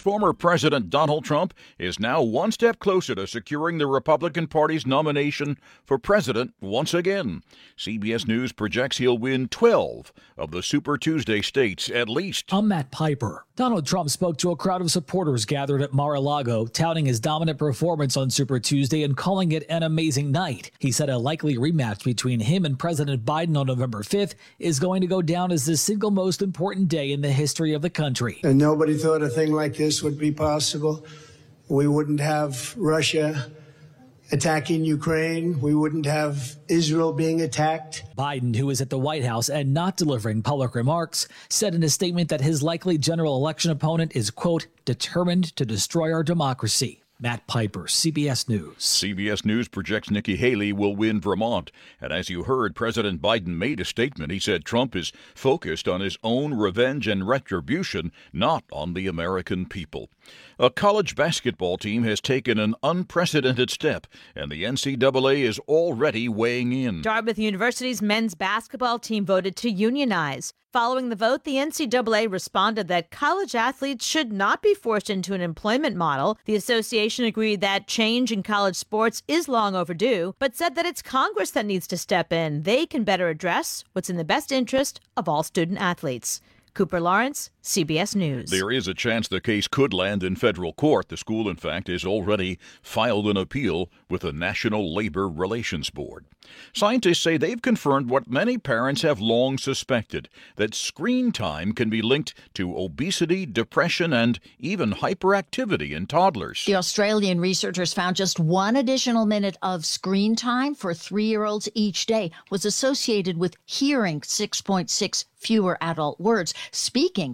former President Donald Trump is now one step closer to securing the Republican Party's nomination for president once again. CBS News projects he'll win 12 of the Super Tuesday states at least. I'm Matt Piper. Donald Trump spoke to a crowd of supporters gathered at Mar-a-Lago, touting his dominant performance on Super Tuesday and calling it an amazing night. He said a likely rematch between him and President Biden on November 5th is going to go down as the single most important day in the history of the country. And nobody thought a thing like this would be possible. We wouldn't have Russia attacking Ukraine. We wouldn't have Israel being attacked. Biden, who is at the White House and not delivering public remarks, said in a statement that his likely general election opponent is, quote, determined to destroy our democracy. Matt Piper, CBS News. CBS News projects Nikki Haley will win Vermont. And as you heard, President Biden made a statement. He said Trump is focused on his own revenge and retribution, not on the American people. A college basketball team has taken an unprecedented step, and the NCAA is already weighing in. Dartmouth University's men's basketball team voted to unionize. Following the vote, the NCAA responded that college athletes should not be forced into an employment model. The association agreed that change in college sports is long overdue, but said that it's Congress that needs to step in. They can better address what's in the best interest of all student athletes. Cooper Lawrence, CBS News. There is a chance the case could land in federal court. The school, in fact, has already filed an appeal with the National Labor Relations Board. Scientists say they've confirmed what many parents have long suspected, that screen time can be linked to obesity, depression, and even hyperactivity in toddlers. The Australian researchers found just one additional minute of screen time for 3-year-olds each day was associated with hearing 6.6 fewer adult words, speaking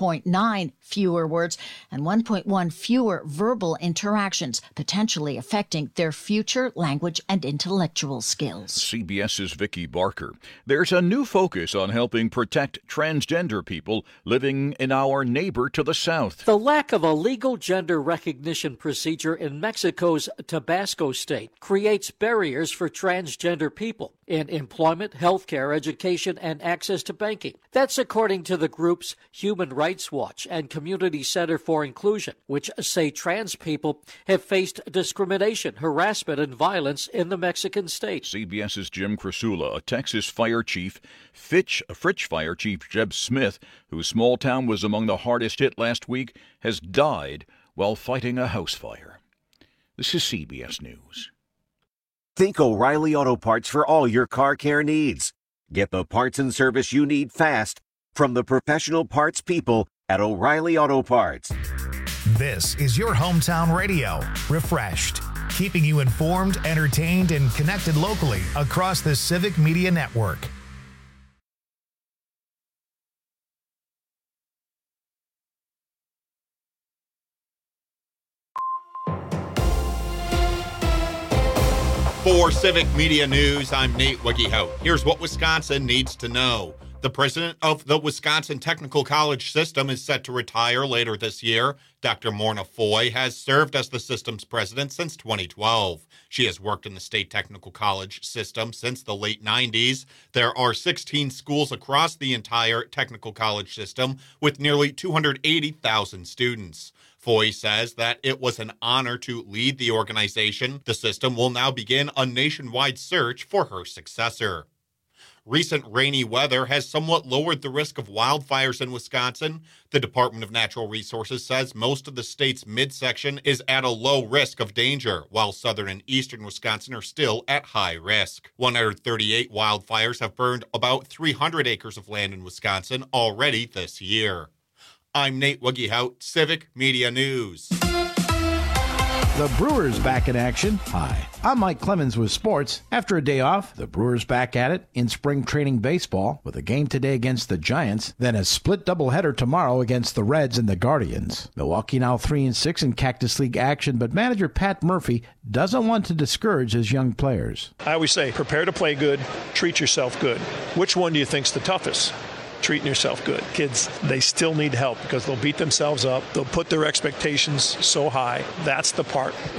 4.9 fewer words, and 1.1 fewer verbal interactions, potentially affecting their future language and intellectual skills. CBS's Vicki Barker. There's a new focus on helping protect transgender people living in our neighbor to the south. The lack of a legal gender recognition procedure in Mexico's Tabasco state creates barriers for transgender people in employment, healthcare, education, and access to banking. That's according to the groups Human Rights Watch and Community Center for Inclusion, which say trans people have faced discrimination, harassment, and violence in the Mexican state. CBS's Jim Krasula, a Texas fire chief, Fitch Fire Chief Jeb Smith, whose small town was among the hardest hit last week, has died while fighting a house fire. This is CBS News. Think O'Reilly Auto Parts for all your car care needs. Get the parts and service you need fast from the professional parts people at O'Reilly Auto Parts. This is your hometown radio, Refreshed, keeping you informed, entertained, and connected locally across the Civic Media Network. For Civic Media News, I'm Nate Wiggyhout. Here's what Wisconsin needs to know. The president of the Wisconsin Technical College System is set to retire later this year. Dr. Morna Foy has served as the system's president since 2012. She has worked in the state technical college system since the late 90s. There are 16 schools across the entire technical college system with nearly 280,000 students. Foy says that it was an honor to lead the organization. The system will now begin a nationwide search for her successor. Recent rainy weather has somewhat lowered the risk of wildfires in Wisconsin. The Department of Natural Resources says most of the state's midsection is at a low risk of danger, while southern and eastern Wisconsin are still at high risk. 138 wildfires have burned about 300 acres of land in Wisconsin already this year. I'm Nate Wiggyhout, Civic Media News. The Brewers back in action. Hi, I'm Mike Clemens with sports. After a day off, the Brewers back at it in spring training baseball with a game today against the Giants, then a split doubleheader tomorrow against the Reds and the Guardians. Milwaukee now 3-6 in Cactus League action, but manager Pat Murphy doesn't want to discourage his young players. I always say, prepare to play good, treat yourself good. Which one do you think's the toughest? Treating yourself good. Kids, they still need help because they'll beat themselves up. They'll put their expectations so high. That's the part,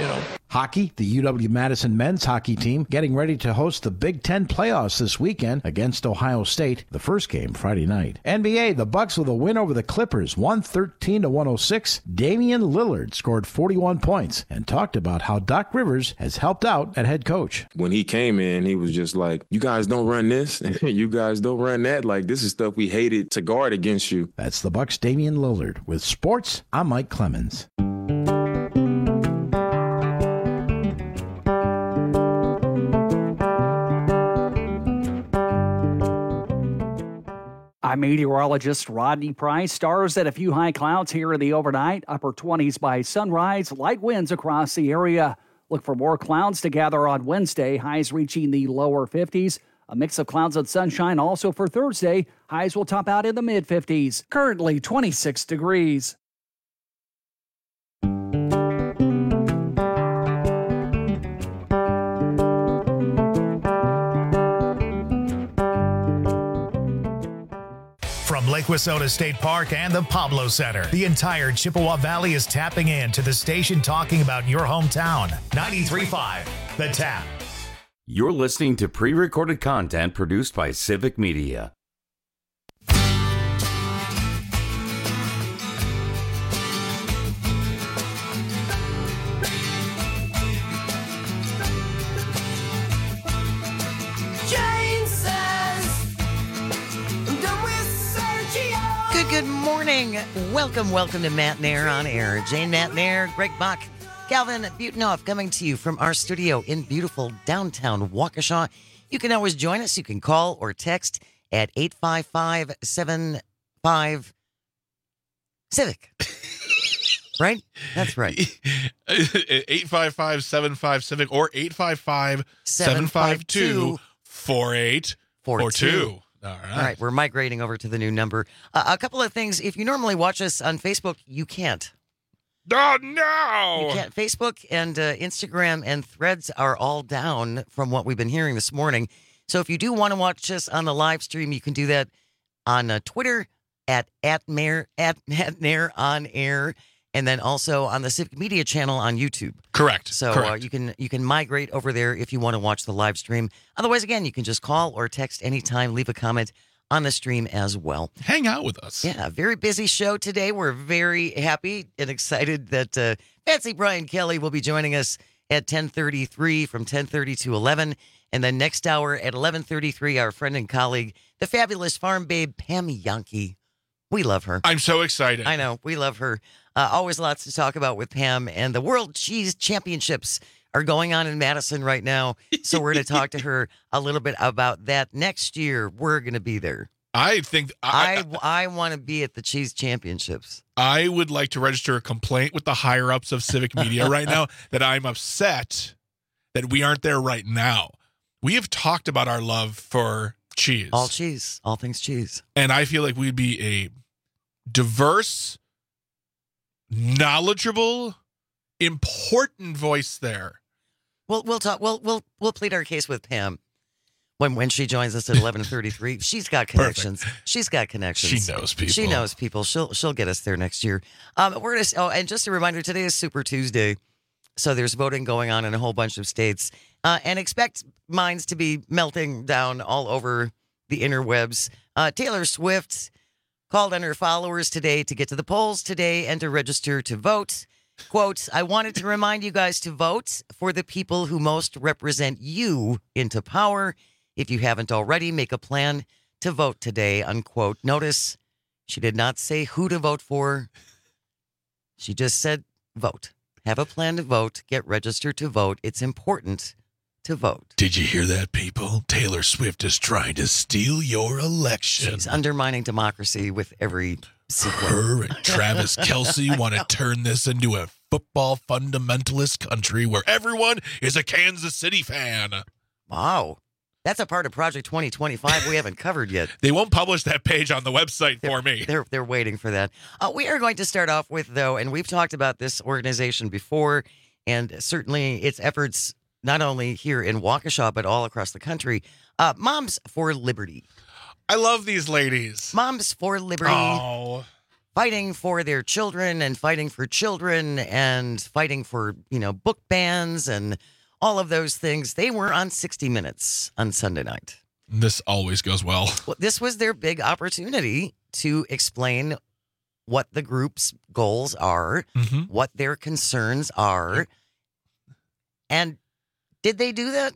Hockey, the UW-Madison men's hockey team getting ready to host the Big Ten playoffs this weekend against Ohio State, the first game Friday night. NBA, the Bucks with a win over the Clippers, 113-106. Damian Lillard scored 41 points and talked about how Doc Rivers has helped out at head coach. When he came in, he was just like, you guys don't run this, you guys don't run that. Like, this is stuff we hated to guard against you. That's the Bucks' Damian Lillard. With sports, I'm Mike Clemens. I'm meteorologist Rodney Price. Stars and a few high clouds here in the overnight. Upper 20s by sunrise. Light winds across the area. Look for more clouds to gather on Wednesday. Highs reaching the lower 50s. A mix of clouds and sunshine also for Thursday. Highs will top out in the mid-50s. Currently 26 degrees. From Lake Wissota State Park and the Pablo Center, the entire Chippewa Valley is tapping in to the station talking about your hometown. 93.5, The Tap. You're listening to pre-recorded content produced by Civic Media. Good morning. Welcome to Matt Nair on Air. Jane Matt Nair, Greg Bach, Calvin Butenoff coming to you from our studio in beautiful downtown Waukesha. You can always join us. You can call or text at 855-75-CIVIC. Right? That's right. 855-75-CIVIC or 855-752-4842. All right, we're migrating over to the new number. A couple of things. If you normally watch us on Facebook, you can't. Oh, no! You can't. Facebook and Instagram and Threads are all down from what we've been hearing this morning. So if you do want to watch us on the live stream, you can do that on Twitter at Nair on Air, and then also on the Civic Media channel on YouTube. Correct. So you can migrate over there if you want to watch the live stream. Otherwise, again, you can just call or text anytime, leave a comment on the stream as well. Hang out with us. Yeah, very busy show today. We're very happy and excited that Fancy Brian Kelly will be joining us at 10:33 from 10:30 to 11. And then next hour at 11:33, our friend and colleague, the fabulous farm babe, Pam Yankee. We love her. I'm so excited. I know. We love her. Always lots to talk about with Pam. And the World Cheese Championships are going on in Madison right now. So we're going to talk to her a little bit about that. Next year, we're going to be there. I think I want to be at the Cheese Championships. I would like to register a complaint with the higher-ups of Civic Media right now that I'm upset that we aren't there right now. We have talked about our love for cheese. All cheese. All things cheese. And I feel like we'd be a diverse, knowledgeable, important voice there. We'll talk. We'll plead our case with Pam when she joins us at 11:33. She's got connections. Perfect. She's got connections. She knows people. She knows people. She'll get us there next year. We're gonna. Oh, and just a reminder, today is Super Tuesday, so there's voting going on in a whole bunch of states, and expect minds to be melting down all over the interwebs. Taylor Swift called on her followers today to get to the polls today and to register to vote. Quote, I wanted to remind you guys to vote for the people who most represent you into power. If you haven't already, make a plan to vote today, unquote. Notice she did not say who to vote for. She just said vote. Have a plan to vote. Get registered to vote. It's important to vote. Did you hear that, people? Taylor Swift is trying to steal your election. She's undermining democracy with every sequence. Her and Travis Kelce want to turn this into a football fundamentalist country where everyone is a Kansas City fan. Wow. That's a part of Project 2025 we haven't covered yet. They won't publish that page on the website for me. They're waiting for that. We are going to start off with, though, and we've talked about this organization before, and certainly its efforts not only here in Waukesha, but all across the country. Moms for Liberty. I love these ladies. Moms for Liberty. Oh. fighting for their children and fighting for children and fighting for, book bans and all of those things. They were on 60 Minutes on Sunday night. This always goes well. Well, this was their big opportunity to explain what the group's goals are, what their concerns are. And did they do that?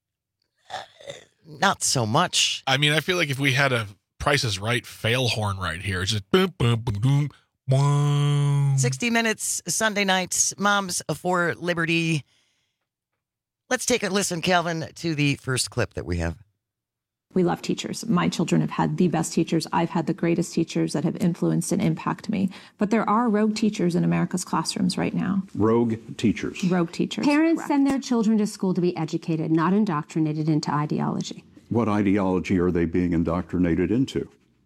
Not so much. I mean, I feel like if we had a Price is Right fail horn right here, it's just boom, boom, boom, boom, boom. 60 Minutes, Sunday nights, Moms for Liberty. Let's take a listen, Calvin, to the first clip that we have. We love teachers. My children have had the best teachers. I've had the greatest teachers that have influenced and impacted me. But there are rogue teachers in America's classrooms right now. Rogue teachers. Rogue teachers. Parents send their children to school to be educated, not indoctrinated into ideology. What ideology are they being indoctrinated into?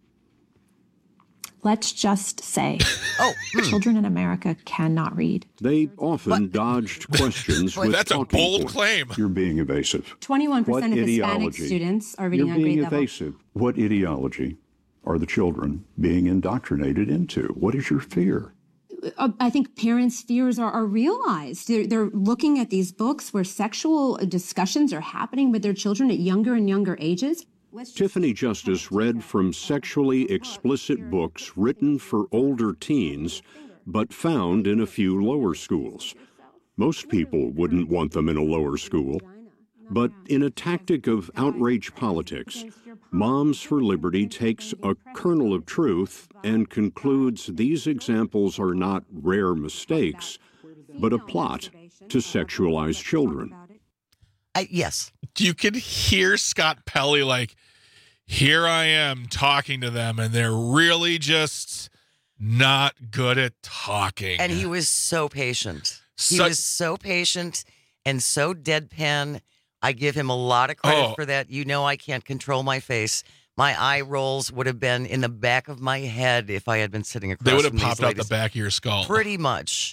Let's just say, children in America cannot read. They often dodged questions with That's a talking bold points. claim. You're being evasive. 21% What of Hispanic ideology? students are reading You're on grade being level. evasive. What ideology are the children being indoctrinated into? What is your fear? I think parents' fears are realized. They're looking at these books where sexual discussions are happening with their children at younger and younger ages. Tiffany Justice read from sexually explicit books written for older teens, but found in a few lower schools. Most people wouldn't want them in a lower school. But in a tactic of outrage politics, Moms for Liberty takes a kernel of truth and concludes these examples are not rare mistakes, but a plot to sexualize children. Yes. You can hear Scott Pelley like, here I am talking to them, and they're really just not good at talking. And he was so patient. He was so patient and so deadpan. I give him a lot of credit for that. I can't control my face. My eye rolls would have been in the back of my head if I had been sitting across. They would have from popped out the back of your skull. Pretty much.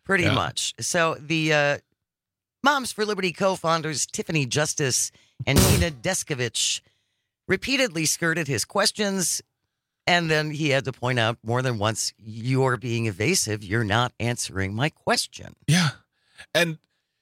So the Moms for Liberty co-founders Tiffany Justice and Nina Deskovich repeatedly skirted his questions, and then he had to point out more than once, you're being evasive. You're not answering my question. Yeah. And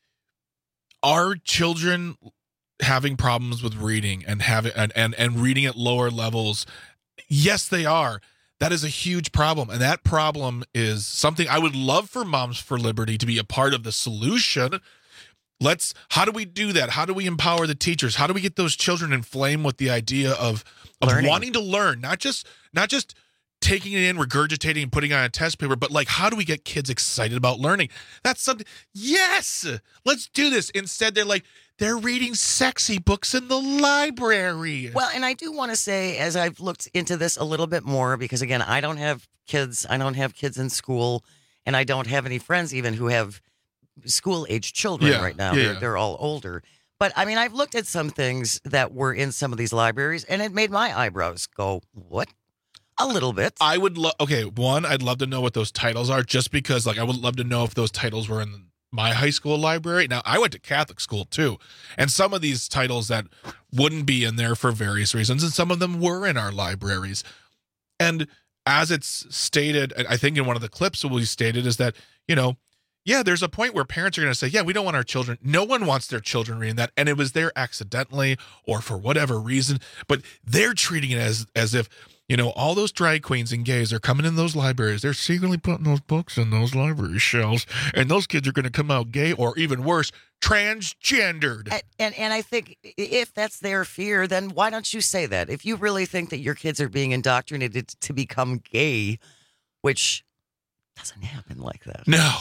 are children having problems with reading and reading at lower levels? Yes, they are. That is a huge problem. And that problem is something I would love for Moms for Liberty to be a part of the solution. How do we do that? How do we empower the teachers? How do we get those children inflamed with the idea of wanting to learn, not just taking it in, regurgitating, and putting on a test paper, but how do we get kids excited about learning? That's something. Yes, let's do this. Instead, they're reading sexy books in the library. Well, and I do want to say, as I've looked into this a little bit more, because again, I don't have kids. I don't have kids in school, and I don't have any friends even who have school-age children right now. They're all older. But, I mean, I've looked at some things that were in some of these libraries, and it made my eyebrows go, what? A little bit. I would love, I'd love to know what those titles are, just because, I would love to know if those titles were in my high school library. Now, I went to Catholic school, too, and some of these titles that wouldn't be in there for various reasons, and some of them were in our libraries. And as it's stated, I think in one of the clips that we stated, is that, there's a point where parents are going to say, we don't want our children. No one wants their children reading that. And it was there accidentally or for whatever reason. But they're treating it as if, all those drag queens and gays are coming in those libraries. They're secretly putting those books in those library shelves. And those kids are going to come out gay or even worse, transgendered. And I think if that's their fear, then why don't you say that? If you really think that your kids are being indoctrinated to become gay, which doesn't happen like that. No.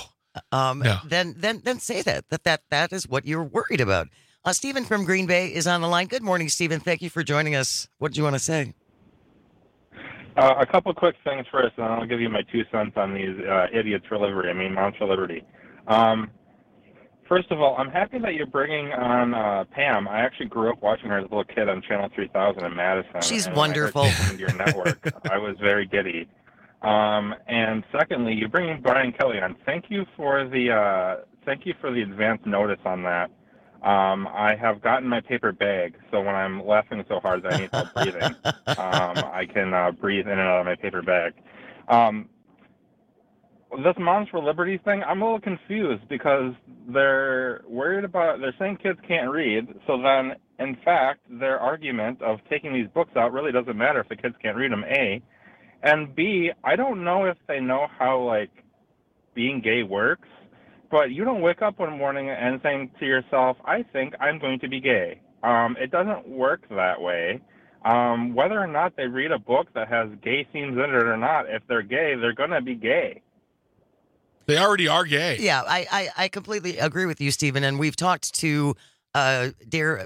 Then say that is what you're worried about. Stephen from Green Bay is on the line. Good morning, Stephen. Thank you for joining us. What do you want to say? A couple quick things first, and then I'll give you my 2 cents on these idiots for liberty. Moms for Liberty. First of all, I'm happy that you're bringing on Pam. I actually grew up watching her as a little kid on Channel 3000 in Madison. She's wonderful. When I heard she came to your network, I was very giddy. And secondly, you bring Brian Kelly on. Thank you for the advance notice on that. I have gotten my paper bag, so when I'm laughing so hard that I need help breathing, I can breathe in and out of my paper bag. this Moms for Liberty thing, I'm a little confused because they're saying kids can't read. So then, in fact, their argument of taking these books out really doesn't matter if the kids can't read them, A. And B, I don't know if they know how, like, being gay works, but you don't wake up one morning and saying to yourself, I think I'm going to be gay. It doesn't work that way. Whether or not they read a book that has gay themes in it or not, if they're gay, they're going to be gay. They already are gay. Yeah, I completely agree with you, Stephen. And we've talked to JD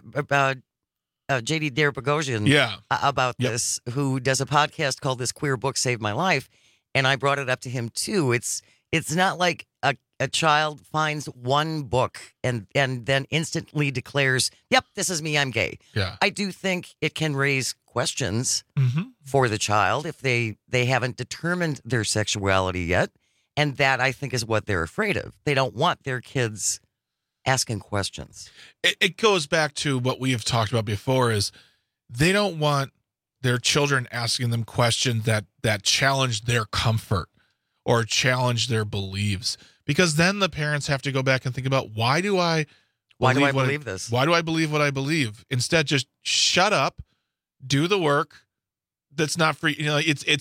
Dare Bogosian about this, who does a podcast called This Queer Book Saved My Life. And I brought it up to him, too. It's not like a child finds one book and then instantly declares, yep, this is me, I'm gay. Yeah. I do think it can raise questions for the child if they haven't determined their sexuality yet. And that, I think, is what they're afraid of. They don't want their kids asking questions. It goes back to what we have talked about before, is they don't want their children asking them questions that challenge their comfort or challenge their beliefs. Because then the parents have to go back and think about, why do I believe this? Why do I believe what I believe? Instead, just shut up, do the work. That's not free. You know,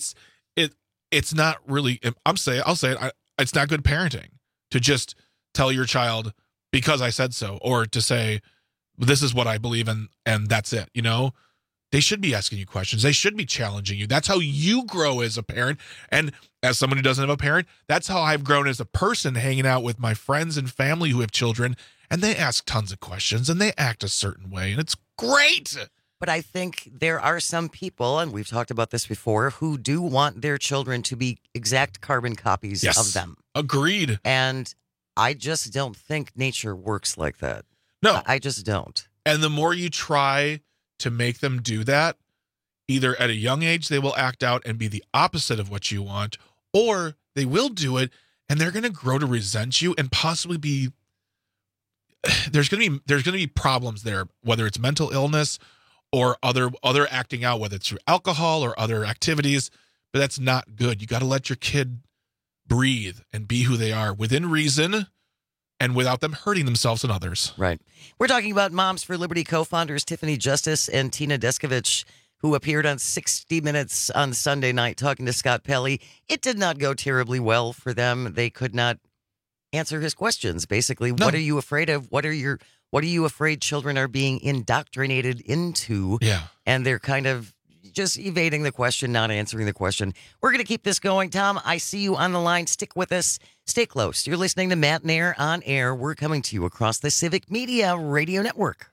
it's not really. I'll say it. It's not good parenting to just tell your child because I said so, or to say this is what I believe and that's it. You know, they should be asking you questions. They should be challenging you. That's how you grow as a parent. And as someone who doesn't have a parent, that's how I've grown as a person, hanging out with my friends and family who have children, and they ask tons of questions and they act a certain way, and it's great. But I think there are some people, and we've talked about this before, who do want their children to be exact carbon copies of them. Agreed. And I just don't think nature works like that. No. I just don't. And the more you try to make them do that, either at a young age they will act out and be the opposite of what you want, or they will do it and they're going to grow to resent you and possibly be there's going to be problems there, whether it's mental illness or other acting out, whether it's through alcohol or other activities. But that's not good. You got to let your kid breathe and be who they are within reason and without them hurting themselves and others. Right. We're talking about Moms for Liberty co-founders Tiffany Justice and Tina Descovich, who appeared on 60 Minutes on Sunday night talking to Scott Pelley. It did not go terribly well for them. They could not answer his questions. Basically, no. What are you afraid of? What are you afraid children are being indoctrinated into? Yeah. And they're kind of just evading the question, not answering the question. We're going to keep this going. Tom, I see you on the line. Stick with us. Stay close. You're listening to Matt Nair on Air. We're coming to you across the Civic Media Radio Network.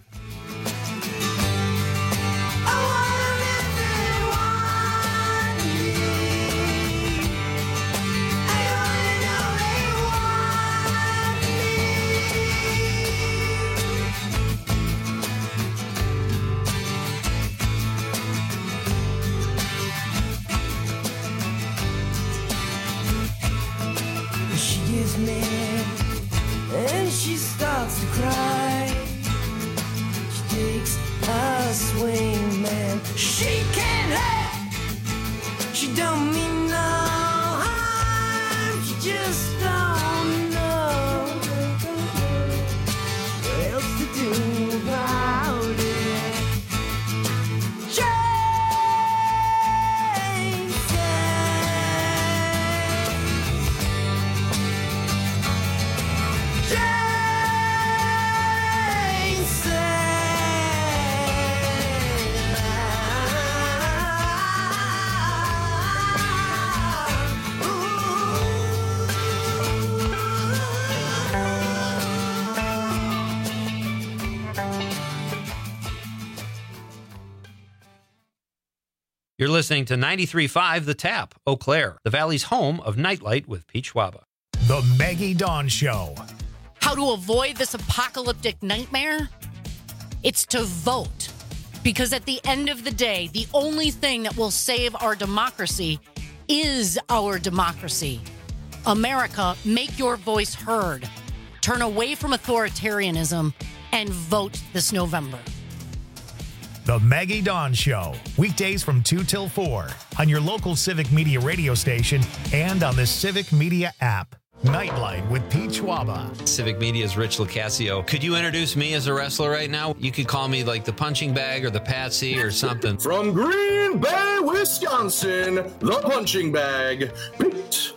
And she starts to cry. She takes a swing, man. She can't help. She don't mean no harm. She just don't know what else to do about it. You're listening to 93.5 The Tap, Eau Claire, the Valley's home of Nightlight with Pete Schwaba. The Maggie Dawn Show. How to avoid this apocalyptic nightmare? It's to vote. Because at the end of the day, the only thing that will save our democracy is our democracy. America, make your voice heard. Turn away from authoritarianism and vote this November. The Maggie Dawn Show, weekdays from 2 till 4 on your local Civic Media radio station and on the Civic Media app. Nightlight with Pete Schwaba. Civic Media's Rich Lucasio. Could you introduce me as a wrestler right now? You could call me like the punching bag or the patsy or something. From Green Bay, Wisconsin, the punching bag, Pete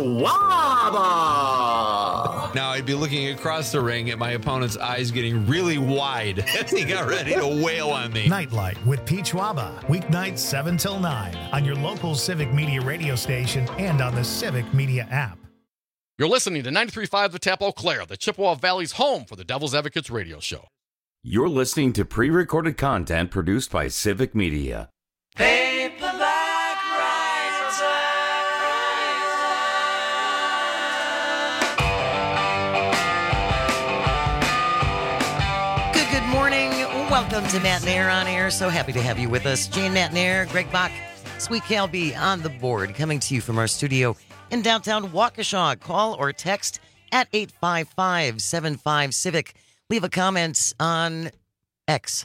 Schwaba. Now I'd be looking across the ring at my opponent's eyes getting really wide as he got ready to wail on me. Nightlight with Pete Schwaba. Weeknights 7 till 9 on your local Civic Media radio station and on the Civic Media app. You're listening to 93.5 The Tap Eau Claire, the Chippewa Valley's home for the Devil's Advocates radio show. You're listening to pre-recorded content produced by Civic Media. Paperback Good morning. Welcome to Matt Nair on Air. So happy to have you with us. Jane Matt Nair, Greg Bach, Sweet Calby on the board, coming to you from our studio in downtown Waukesha. Call or text at 855-75-CIVIC. Leave a comment on X.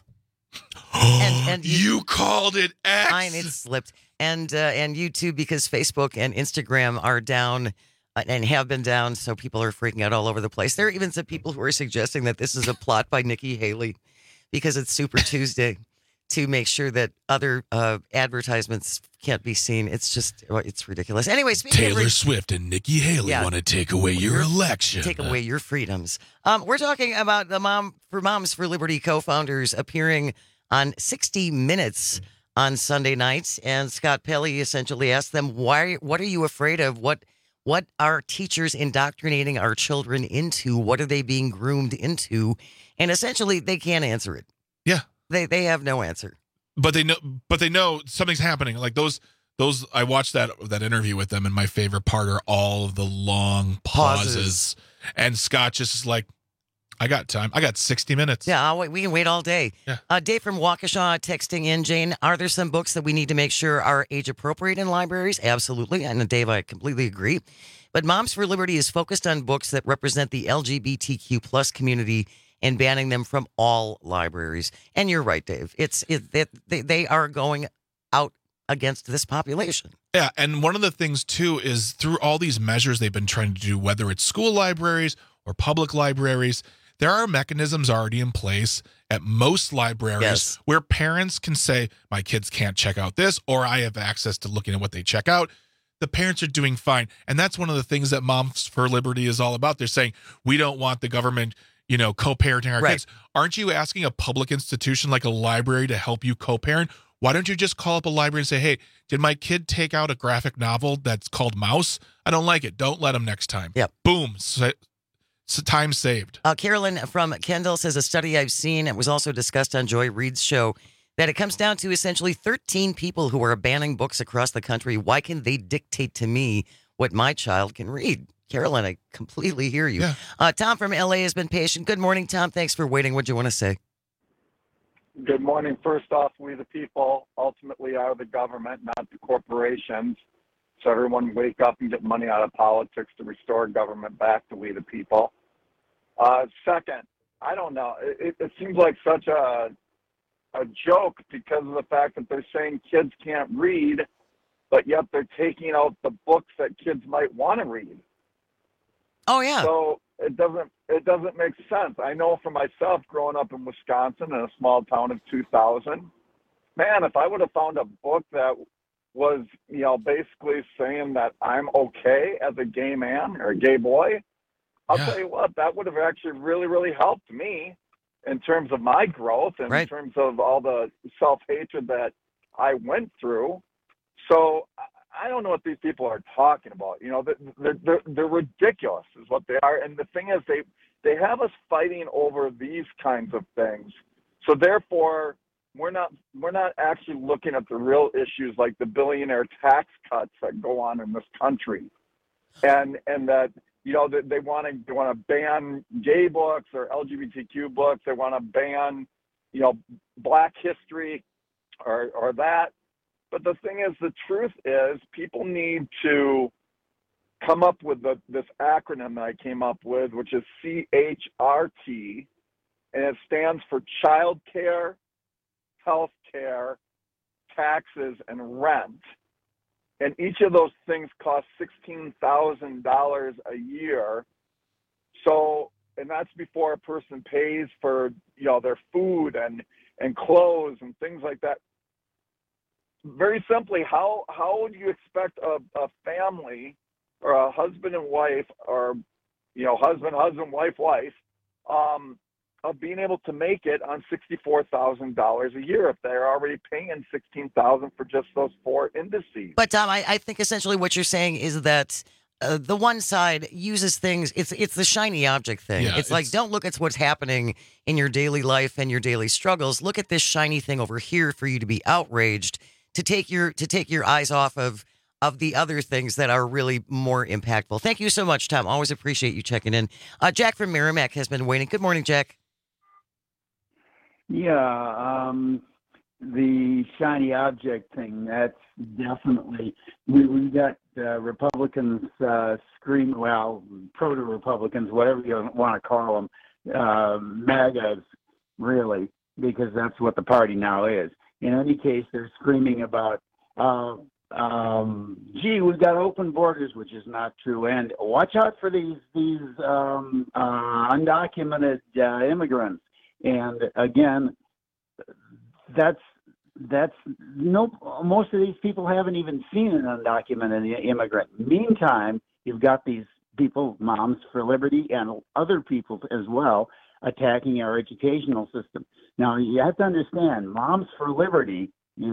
and you called it X. Fine, it slipped. And YouTube, because Facebook and Instagram are down and have been down, so people are freaking out all over the place. There are even some people who are suggesting that this is a plot by Nikki Haley because it's Super Tuesday to make sure that other advertisements can't be seen. It's ridiculous. Anyway, Taylor Swift and Nikki Haley want to take away your election. Take away your freedoms. We're talking about the Moms for Liberty co-founders appearing on 60 Minutes on Sunday nights. And Scott Pelley essentially asked them, what are you afraid of? What are teachers indoctrinating our children into? What are they being groomed into? And essentially, they can't answer it. Yeah. They have no answer. But they know something's happening. Like those I watched that interview with them, and my favorite part are all of the long pauses. And Scott just is like, I got time. I got 60 minutes. Yeah, we can wait all day. Yeah. Dave from Waukesha texting in, Jane, are there some books that we need to make sure are age appropriate in libraries? Absolutely. And Dave, I completely agree. But Moms for Liberty is focused on books that represent the LGBTQ plus community and banning them from all libraries. And you're right, Dave. They are going out against this population. Yeah, and one of the things, too, is through all these measures they've been trying to do, whether it's school libraries or public libraries, there are mechanisms already in place at most libraries where parents can say, my kids can't check out this, or I have access to looking at what they check out. The parents are doing fine. And that's one of the things that Moms for Liberty is all about. They're saying, we don't want the government co-parenting our kids. Aren't you asking a public institution like a library to help you co-parent? Why don't you just call up a library and say, hey, did my kid take out a graphic novel that's called Mouse? I don't like it. Don't let him next time. Yep. Boom. So time saved. Carolyn from Kendall says a study I've seen, it was also discussed on Joy Reid's show, that it comes down to essentially 13 people who are banning books across the country. Why can they dictate to me what my child can read? Carolyn, I completely hear you. Yeah. Tom from LA has been patient. Good morning, Tom. Thanks for waiting. What do you want to say? Good morning. First off, we the people ultimately are the government, not the corporations. So everyone wake up and get money out of politics to restore government back to we the people. Second, I don't know. It seems like such a joke because of the fact that they're saying kids can't read, but yet they're taking out the books that kids might want to read. Oh, yeah. So it doesn't make sense. I know for myself, growing up in Wisconsin in a small town of 2,000, man, if I would have found a book that was, basically saying that I'm okay as a gay man or a gay boy, I'll tell you what, that would have actually really, really helped me in terms of my growth and in terms of all the self-hatred that I went through. So I don't know what these people are talking about. They're ridiculous is what they are. And the thing is, they have us fighting over these kinds of things. So therefore, we're not actually looking at the real issues like the billionaire tax cuts that go on in this country, and that they want to ban gay books or LGBTQ books. They want to ban Black history or that. But the thing is, the truth is, people need to come up with this acronym that I came up with, which is CHRT, and it stands for Child Care, health care, taxes, and rent. And each of those things cost $16,000 a year. So, and that's before a person pays for, their food and clothes and things like that. Very simply, how would you expect a family or a husband and wife, or husband, wife, of being able to make it on $64,000 a year if they're already paying $16,000 for just those 4 indices? But Tom, I think essentially what you're saying is that the one side uses things. It's the shiny object thing. Yeah, it's like, don't look at what's happening in your daily life and your daily struggles. Look at this shiny thing over here for you to be outraged, to take your eyes off of the other things that are really more impactful. Thank you so much, Tom. Always appreciate you checking in. Jack from Merrimack has been waiting. Good morning, Jack. Yeah, the shiny object thing, that's definitely, we got Republicans screaming, proto-Republicans, whatever you want to call them, MAGAs, really, because that's what the party now is. In any case, they're screaming about, we've got open borders, which is not true, and watch out for these undocumented immigrants. And again, most of these people haven't even seen an undocumented immigrant. Meantime, you've got these people, Moms for Liberty, and other people as well, attacking our educational system. Now, you have to understand, Moms for Liberty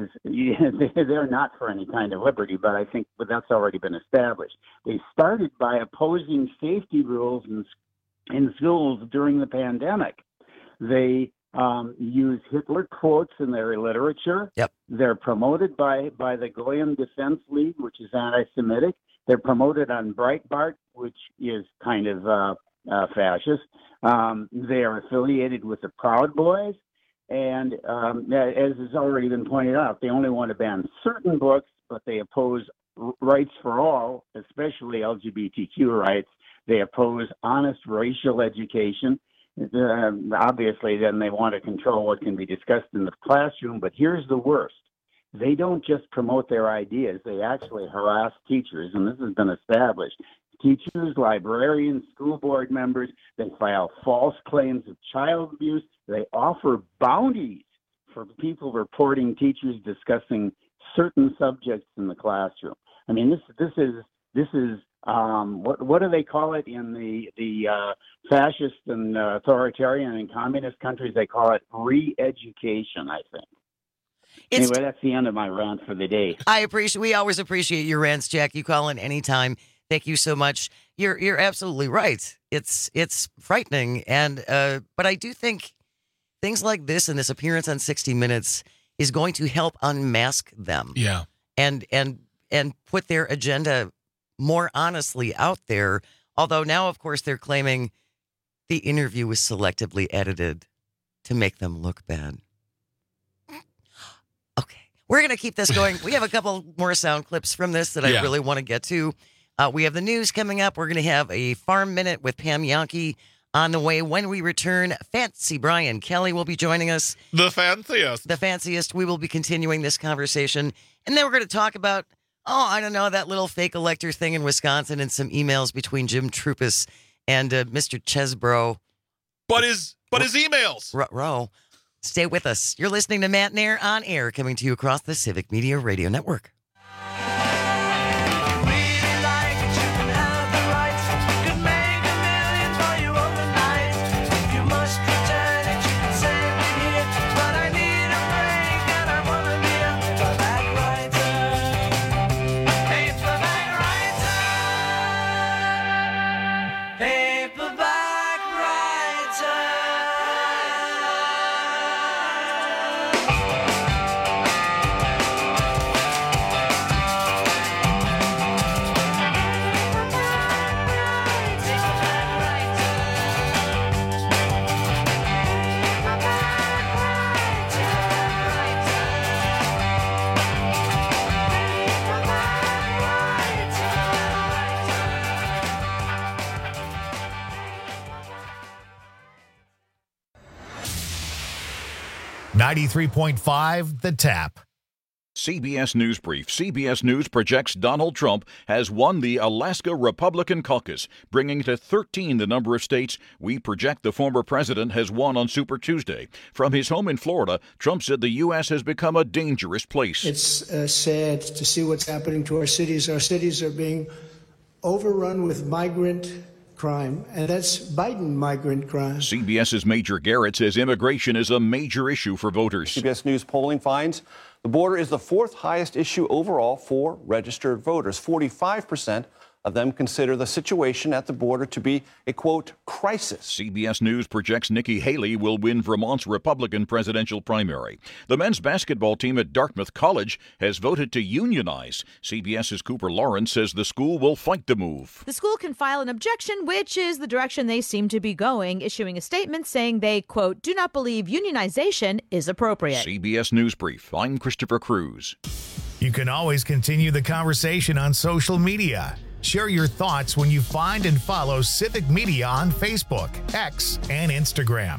they're not for any kind of liberty, but I think that's already been established. They started by opposing safety rules in schools during the pandemic. They use Hitler quotes in their literature. Yep. They're promoted by the Goyim Defense League, which is anti-Semitic. They're promoted on Breitbart, which is kind of fascist. They are affiliated with the Proud Boys. And as has already been pointed out, they only want to ban certain books, but they oppose rights for all, especially LGBTQ rights. They oppose honest racial education. Obviously, then they want to control what can be discussed in the classroom. But here's the worst. They don't just promote their ideas. They actually harass teachers, and this has been established. Teachers, librarians, school board members, they file false claims of child abuse. They offer bounties for people reporting teachers discussing certain subjects in the classroom. I mean, this is what do they call it in the fascist and authoritarian and communist countries? They call it re-education, I think. Anyway, that's the end of my rant for the day. We always appreciate your rants, Jack. You call in anytime. Thank you so much. You're absolutely right. It's frightening, and but I do think things like this and this appearance on 60 Minutes is going to help unmask them. Yeah, and put their agenda more honestly out there. Although now, of course, they're claiming the interview was selectively edited to make them look bad. Okay, we're going to keep this going. We have a couple more sound clips from this that I really want to get to. We have the news coming up. We're going to have a Farm Minute with Pam Yankee on the way. When we return, Fancy Brian Kelly will be joining us. The fanciest. The fanciest. We will be continuing this conversation. And then we're going to talk about, I don't know, that little fake elector thing in Wisconsin and some emails between Jim Trupis and Mr. Chesbro. But his emails. Row. Stay with us. You're listening to Matt Nair on Air, coming to you across the Civic Media Radio Network. 93.5 The Tap. CBS News Brief. CBS News projects Donald Trump has won the Alaska Republican caucus, bringing to 13 the number of states we project the former president has won on Super Tuesday. From his home in Florida, Trump said the U.S. has become a dangerous place. It's sad to see what's happening to our cities. Our cities are being overrun with migrant crime, and that's Biden migrant crime. CBS's Major Garrett says immigration is a major issue for voters. CBS News polling finds the border is the fourth highest issue overall for registered voters. 45% of them consider the situation at the border to be a, quote, crisis. CBS News projects Nikki Haley will win Vermont's Republican presidential primary. The men's basketball team at Dartmouth College has voted to unionize. CBS's Cooper Lawrence says the school will fight the move. The school can file an objection, which is the direction they seem to be going, issuing a statement saying they, quote, do not believe unionization is appropriate. CBS News Brief. I'm Christopher Cruz. You can always continue the conversation on social media. Share your thoughts when you find and follow Civic Media on Facebook, X, and Instagram.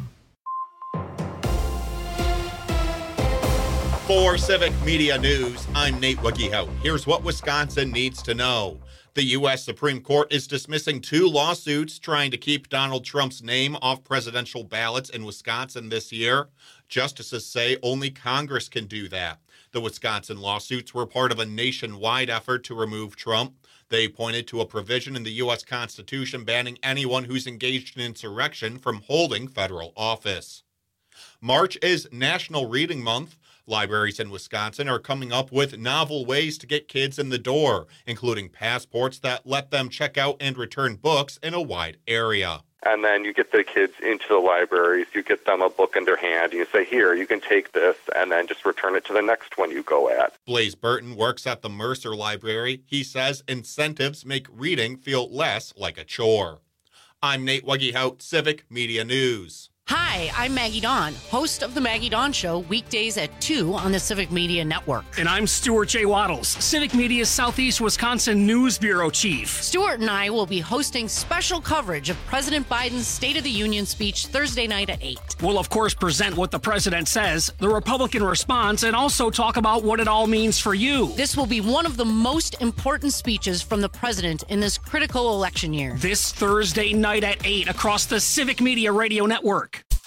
For Civic Media News, I'm Nate Wickihout. Here's what Wisconsin needs to know. The U.S. Supreme Court is dismissing 2 lawsuits trying to keep Donald Trump's name off presidential ballots in Wisconsin this year. Justices say only Congress can do that. The Wisconsin lawsuits were part of a nationwide effort to remove Trump. They pointed to a provision in the U.S. Constitution banning anyone who's engaged in insurrection from holding federal office. March is National Reading Month. Libraries in Wisconsin are coming up with novel ways to get kids in the door, including passports that let them check out and return books in a wide area. And then you get the kids into the libraries, you get them a book in their hand, and you say, here, you can take this, and then just return it to the next one you go at. Blaze Burton works at the Mercer Library. He says incentives make reading feel less like a chore. I'm Nate Wuggyhout, Civic Media News. Hi, I'm Maggie Dawn, host of The Maggie Dawn Show, weekdays at 2 on the Civic Media Network. And I'm Stuart J. Waddles, Civic Media's Southeast Wisconsin News Bureau Chief. Stuart and I will be hosting special coverage of President Biden's State of the Union speech Thursday night at 8. We'll, of course, present what the president says, the Republican response, and also talk about what it all means for you. This will be one of the most important speeches from the president in this critical election year. This Thursday night at 8 across the Civic Media Radio Network.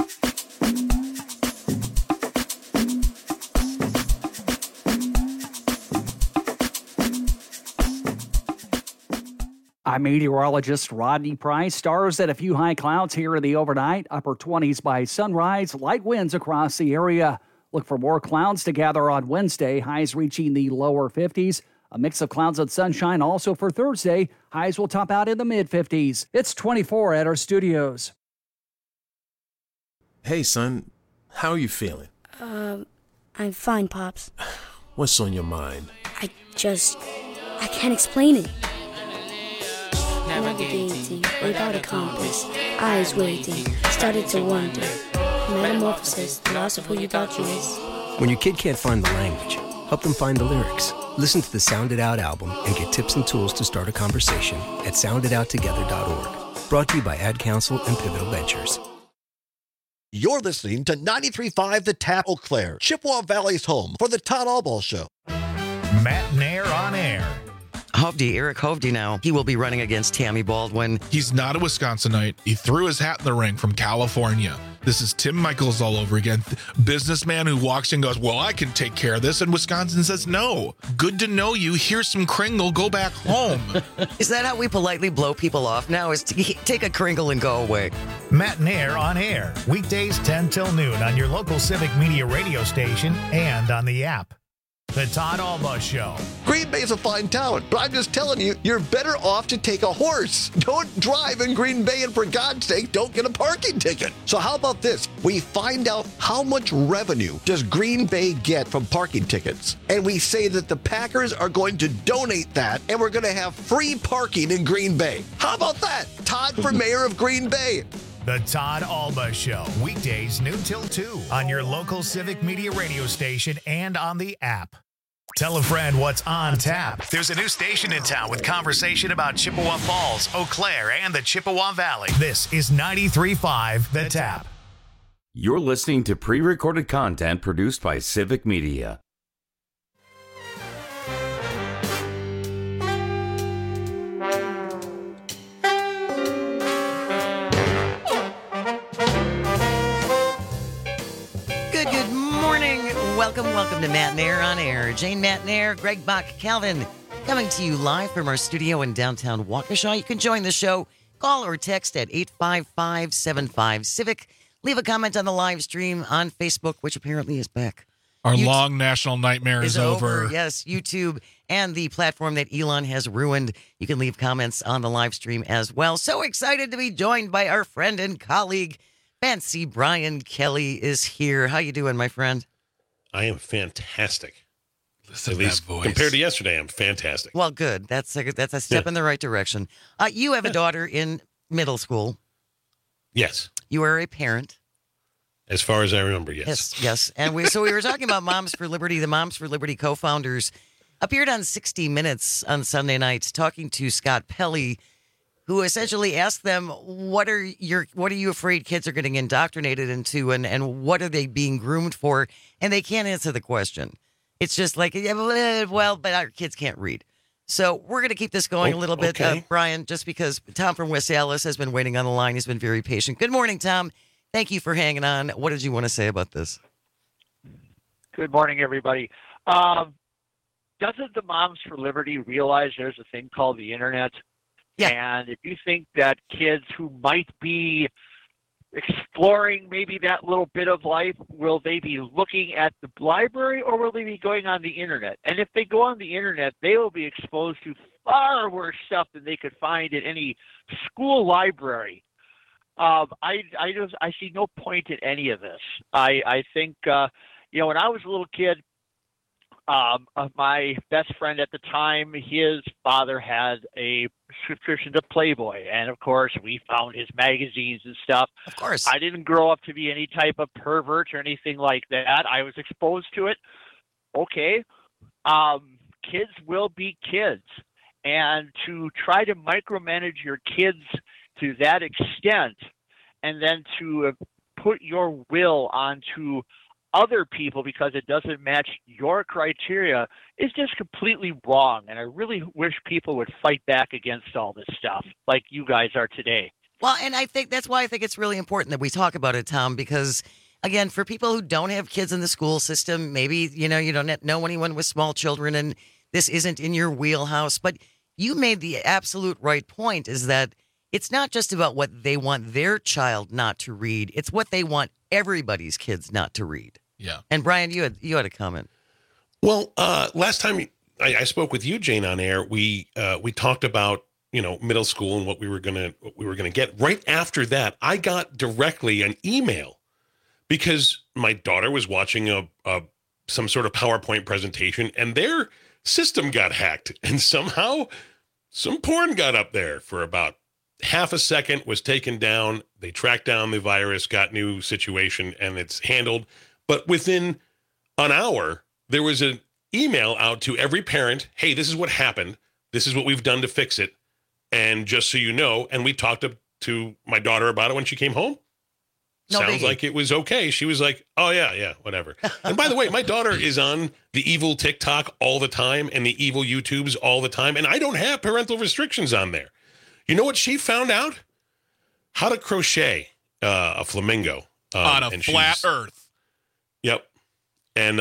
I'm meteorologist Rodney Price. Stars and a few high clouds here in the overnight. Upper 20s by sunrise. Light winds across the area. Look for more clouds to gather on Wednesday. Highs reaching the lower 50s. A mix of clouds and sunshine also for Thursday. Highs will top out in the mid-50s. It's 24 at our studios. Hey, son. How are you feeling? I'm fine, Pops. What's on your mind? I can't explain it. Navigating without a compass, eyes waiting, started to wonder. Metamorphosis, the loss of who you thought you was. When your kid can't find the language, help them find the lyrics. Listen to the Sound It Out album and get tips and tools to start a conversation at sounditouttogether.org. Brought to you by Ad Council and Pivotal Ventures. You're listening to 93.5 The Tap Eau Claire, Chippewa Valley's home for the Todd Albaugh Show. Matt Nair on air. Eric Hovde now. He will be running against Tammy Baldwin. He's not a Wisconsinite. He threw his hat in the ring from California. This is Tim Michaels all over again. Businessman who walks in and goes, well, I can take care of this. And Wisconsin says, no. Good to know you. Here's some Kringle. Go back home. Is that how we politely blow people off now? Is to take a Kringle and go away? Matt Nair on air. Weekdays 10 till noon on your local Civic Media radio station and on the app. The Todd Albaugh Show. Green Bay's a fine town, but I'm just telling you, you're better off to take a horse. Don't drive in Green Bay, and for God's sake, don't get a parking ticket. So how about this? We find out how much revenue does Green Bay get from parking tickets, and we say that the Packers are going to donate that, and we're going to have free parking in Green Bay. How about that? Todd for mayor of Green Bay. The Todd Albaugh Show. Weekdays noon till 2 on your local Civic Media radio station and on the app. Tell a friend what's on tap. There's a new station in town with conversation about Chippewa Falls, Eau Claire, and the Chippewa Valley. This is 93.5 The Tap. You're listening to pre-recorded content produced by Civic Media. Good morning. Welcome to Matt Nair on Air. Jane Matt Nair, Greg Bach, Calvin, coming to you live from our studio in downtown Waukesha. You can join the show. Call or text at 855-75-CIVIC. Leave a comment on the live stream on Facebook, which apparently is back. Our long national nightmare is over. Yes, YouTube and the platform that Elon has ruined. You can leave comments on the live stream as well. So excited to be joined by our friend and colleague, Fancy Brian Kelly is here. How you doing, my friend? I am fantastic. Listen At to least that voice. compared to yesterday, I'm fantastic. Well, good. That's a step in the right direction. You have a daughter in middle school. Yes. You are a parent. As far as I remember, yes. Yes. And we were talking about Moms for Liberty. The Moms for Liberty co-founders appeared on 60 Minutes on Sunday night talking to Scott Pelley, who essentially asked them, what are you afraid kids are getting indoctrinated into, and what are they being groomed for? And they can't answer the question. It's just like, well, but our kids can't read. So we're going to keep this going a little bit, Brian, just because Tom from West Allis has been waiting on the line. He's been very patient. Good morning, Tom. Thank you for hanging on. What did you want to say about this? Good morning, everybody. Doesn't the Moms for Liberty realize there's a thing called the internet? Yeah. And if you think that kids who might be exploring maybe that little bit of life, will they be looking at the library or will they be going on the internet? And if they go on the internet, they will be exposed to far worse stuff than they could find in any school library. I see no point in any of this. I think, when I was a little kid, my best friend at the time, his father had a subscription to Playboy. And of course, we found his magazines and stuff. Of course. I didn't grow up to be any type of pervert or anything like that. I was exposed to it. Okay. Kids will be kids. And to try to micromanage your kids to that extent, and then to put your will onto other people because it doesn't match your criteria is just completely wrong. And I really wish people would fight back against all this stuff like you guys are today. Well, and I think that's why I think it's really important that we talk about it, Tom, because again, for people who don't have kids in the school system, maybe, you don't know anyone with small children and this isn't in your wheelhouse, but you made the absolute right point is that it's not just about what they want their child not to read. It's what they want everybody's kids not to read. Yeah. And Brian, you had a comment. Well, last time I spoke with you, Jane, on air, we talked about middle school and what we were gonna get. Right after that, I got directly an email because my daughter was watching some sort of PowerPoint presentation, and their system got hacked, and somehow some porn got up there for about half a second, was taken down. They tracked down the virus, got new situation, and it's handled. But within an hour, there was an email out to every parent. Hey, this is what happened. This is what we've done to fix it. And just so you know, and we talked to my daughter about it when she came home. No Sounds biggie. like it was okay. She was like, oh, yeah, whatever. And by the way, my daughter is on the evil TikTok all the time and the evil YouTubes all the time. And I don't have parental restrictions on there. You know what she found out? How to crochet a flamingo. On a flat earth. Yep. And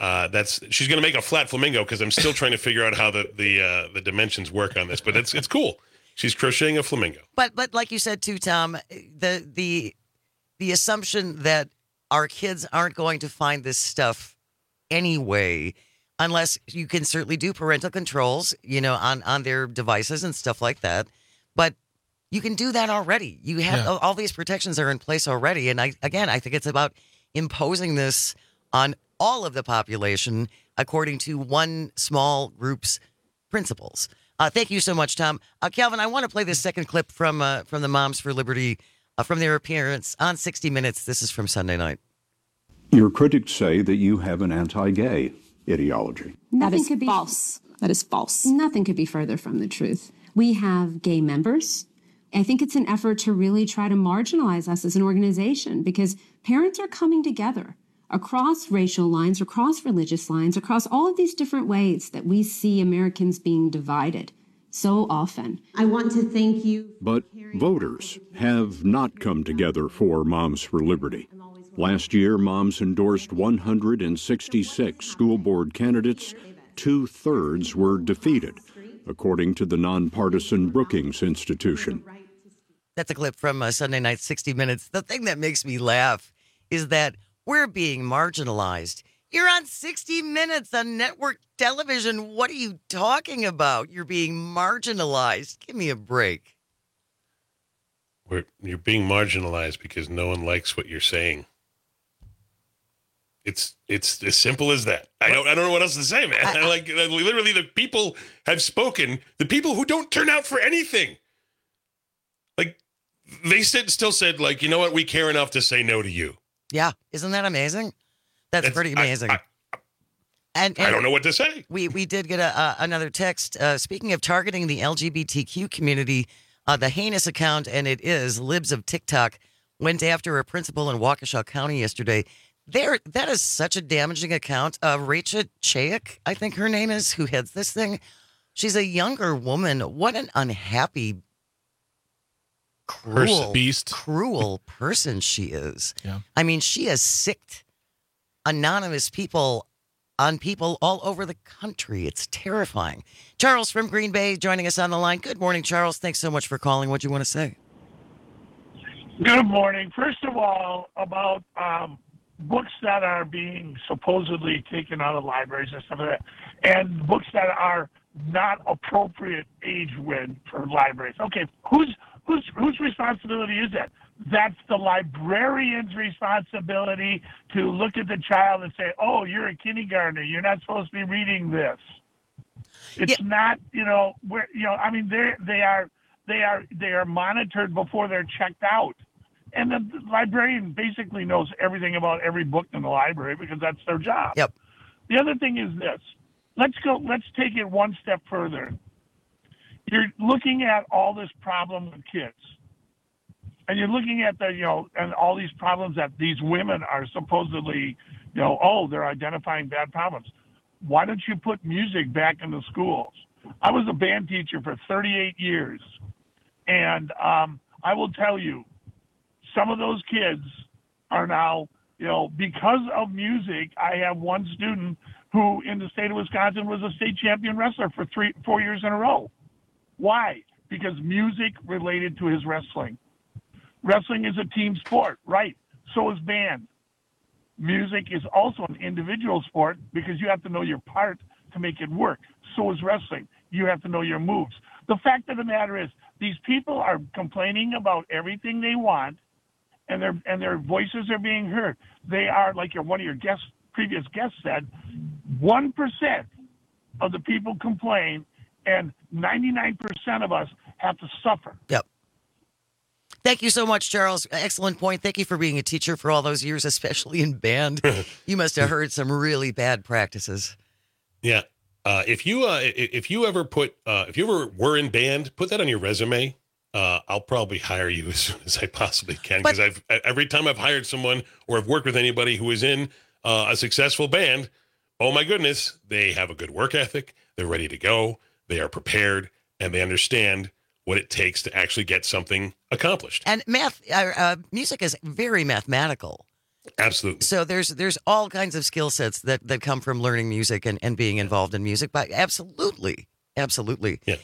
she's going to make a flat flamingo because I'm still trying to figure out how the dimensions work on this. But it's cool. She's crocheting a flamingo. But like you said too, Tom, the assumption that our kids aren't going to find this stuff anyway, unless you can certainly do parental controls, on their devices and stuff like that. But you can do that already. You have all these protections are in place already. And I think it's about imposing this on all of the population according to one small group's principles. Thank you so much, Tom. Calvin, I want to play this second clip from the Moms for Liberty, from their appearance on 60 Minutes. This is from Sunday night. Your critics say that you have an anti-gay ideology. Nothing could be false. That is false. Nothing could be further from the truth. We have gay members. I think it's an effort to really try to marginalize us as an organization, because parents are coming together across racial lines, across religious lines, across all of these different ways that we see Americans being divided so often. I want to thank you. But voters have not come together for Moms for Liberty. Last year, moms endorsed 166 school board candidates. 2/3 were defeated, according to the nonpartisan Brookings Institution. That's a clip from Sunday night 60 Minutes. The thing that makes me laugh is that we're being marginalized. You're on 60 Minutes on network television. What are you talking about? You're being marginalized. Give me a break. You're being marginalized because no one likes what you're saying. It's as simple as that. I don't know what else to say, man. Literally, the people have spoken. The people who don't turn out for anything. Like, they still said, like, you know what? We care enough to say no to you. Yeah, isn't that amazing? That's pretty amazing. And I don't know what to say. We did get another text. Speaking of targeting the LGBTQ community, the heinous account, and it is Libs of TikTok, went after a principal in Waukesha County yesterday. That is such a damaging account. Rachel Chayek, I think her name is, who heads this thing. She's a younger woman. What an unhappy, cruel person she is. Yeah. I mean, she has sicked anonymous people on people all over the country. It's terrifying. Charles from Green Bay joining us on the line. Good morning, Charles. Thanks so much for calling. What do you want to say? Good morning. First of all, about books that are being supposedly taken out of libraries and stuff like that, and books that are not appropriate age width for libraries. Okay, whose responsibility is that? That's the librarian's responsibility to look at the child and say, "Oh, you're a kindergartner. You're not supposed to be reading this." It's not, I mean, they are monitored before they're checked out. And the librarian basically knows everything about every book in the library because that's their job. Yep. The other thing is this. Let's take it one step further. You're looking at all this problem with kids. And you're looking at and all these problems that these women are supposedly, they're identifying bad problems. Why don't you put music back in the schools? I was a band teacher for 38 years. And I will tell you, some of those kids are now, because of music. I have one student who in the state of Wisconsin was a state champion wrestler for 4 years in a row. Why? Because music related to his wrestling. Wrestling is a team sport, right? So is band. Music is also an individual sport because you have to know your part to make it work. So is wrestling. You have to know your moves. The fact of the matter is, these people are complaining about everything they want, and their voices are being heard. They are, like one of your previous guests said, 1% of the people complain, and 99% of us have to suffer. Yep. Thank you so much, Charles. Excellent point. Thank you for being a teacher for all those years, especially in band. You must have heard some really bad practices. Yeah. If you ever were in band, put that on your resume. I'll probably hire you as soon as I possibly can, because every time I've hired someone or I've worked with anybody who is in a successful band, oh my goodness, they have a good work ethic. They're ready to go. They are prepared, and they understand what it takes to actually get something accomplished. And music is very mathematical. Absolutely. So there's all kinds of skill sets that come from learning music and being involved in music. But absolutely. Yeah.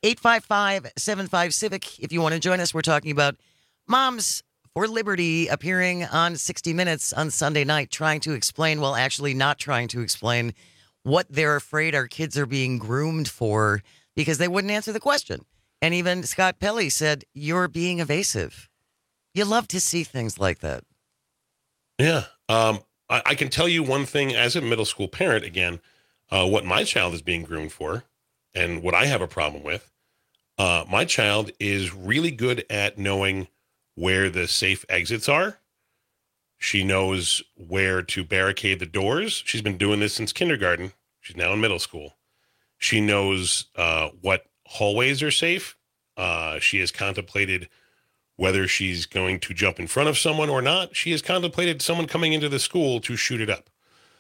855-75-CIVIC. If you want to join us, we're talking about Moms for Liberty appearing on 60 Minutes on Sunday night, trying to explain, well, actually not trying to explain what they're afraid our kids are being groomed for because they wouldn't answer the question. And even Scott Pelley said, "You're being evasive." You love to see things like that. Yeah. I can tell you one thing as a middle school parent, again, what my child is being groomed for and what I have a problem with. My child is really good at knowing where the safe exits are. She knows where to barricade the doors. She's been doing this since kindergarten. She's now in middle school. She knows what hallways are safe. She has contemplated whether she's going to jump in front of someone or not. She has contemplated someone coming into the school to shoot it up.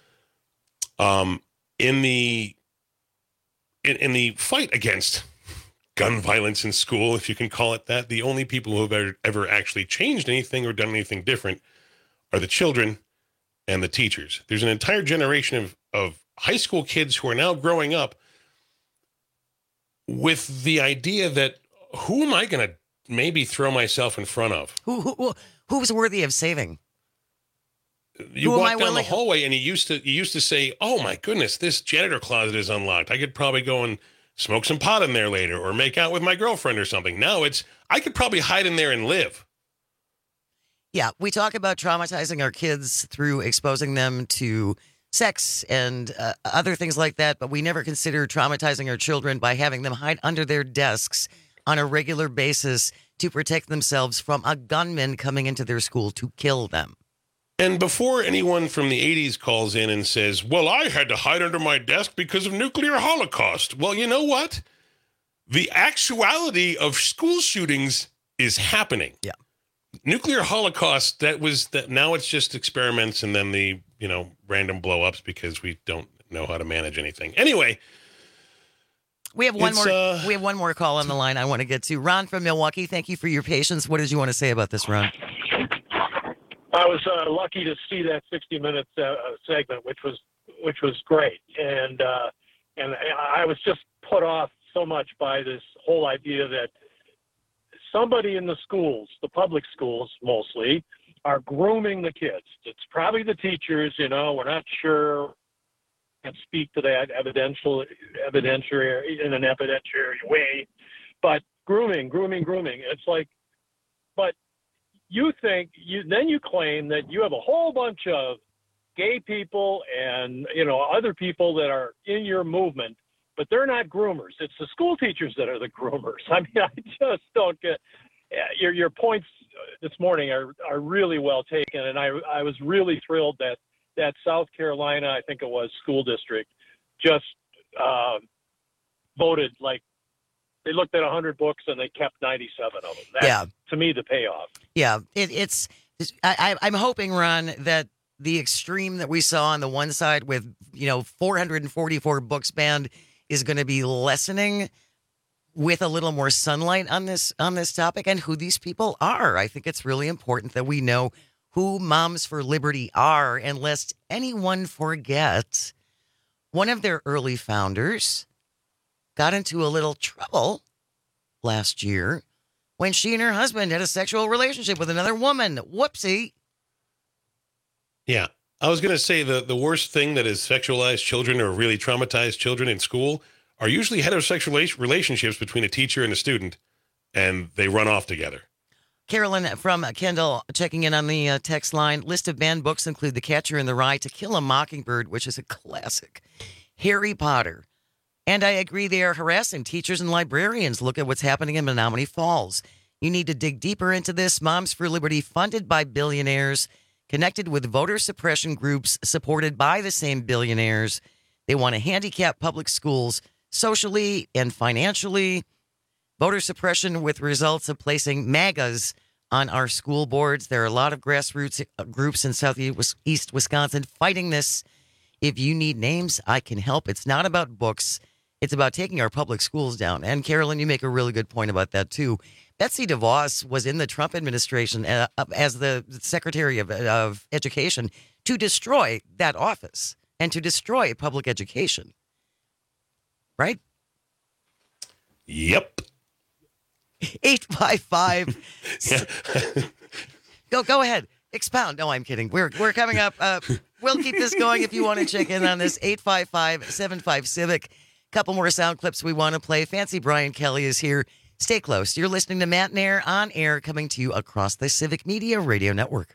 In the fight against gun violence in school, if you can call it that, the only people who have ever actually changed anything or done anything different are the children and the teachers. There's an entire generation of high school kids who are now growing up with the idea that, who am I going to maybe throw myself in front of? Who's worthy of saving? You walk down the hallway and you used to say, oh my goodness, this janitor closet is unlocked. I could probably go and smoke some pot in there later or make out with my girlfriend or something. Now I could probably hide in there and live. Yeah, we talk about traumatizing our kids through exposing them to sex and other things like that, but we never consider traumatizing our children by having them hide under their desks on a regular basis to protect themselves from a gunman coming into their school to kill them. And before anyone from the 80s calls in and says, well, I had to hide under my desk because of nuclear holocaust. Well, you know what? The actuality of school shootings is happening. Yeah. Nuclear holocaust, now it's just experiments and then the, random blow-ups because we don't know how to manage anything. Anyway, we have one more call on the line I want to get to. Ron from Milwaukee, thank you for your patience. What did you want to say about this, Ron? I was lucky to see that 60 Minutes segment, which was great, and I was just put off so much by this whole idea that somebody in the schools, the public schools mostly, are grooming the kids. It's probably the teachers, we're not sure. Can't speak to that evidentiary in an evidentiary way, but grooming. It's like, but you then you claim that you have a whole bunch of gay people and, other people that are in your movement, but they're not groomers. It's the school teachers that are the groomers. I mean, I just don't get your points this morning are really well taken. And I was really thrilled that South Carolina, I think it was, school district just voted like they looked at 100 books and they kept 97 of them. That's, to me, the payoff. Yeah, I'm hoping, Ron, that the extreme that we saw on the one side with 444 books banned is going to be lessening with a little more sunlight on this topic and who these people are. I think it's really important that we know who Moms for Liberty are, and lest anyone forget, one of their early founders got into a little trouble last year when she and her husband had a sexual relationship with another woman. Whoopsie. Yeah. I was going to say the worst thing that is sexualized children or really traumatized children in school are usually heterosexual relationships between a teacher and a student, and they run off together. Carolyn from Kendall checking in on the text line. List of banned books include The Catcher in the Rye, To Kill a Mockingbird, which is a classic, Harry Potter. And I agree they are harassing teachers and librarians. Look at what's happening in Menominee Falls. You need to dig deeper into this. Moms for Liberty, funded by billionaires, connected with voter suppression groups supported by the same billionaires. They want to handicap public schools socially and financially. Voter suppression with results of placing MAGAs on our school boards. There are a lot of grassroots groups in southeast Wisconsin fighting this. If you need names, I can help. It's not about books. It's about taking our public schools down. And Carolyn, you make a really good point about that, too. Betsy DeVos was in the Trump administration as the Secretary of Education to destroy that office and to destroy public education. Right? Yep. 855. Go ahead. Expound. No, I'm kidding. We're coming up. We'll keep this going if you want to check in on this. 855-75-CIVIC. Couple more sound clips we want to play. Fancy Brian Kelly is here. Stay close. You're listening to Matt and Air on air, coming to you across the Civic Media Radio Network.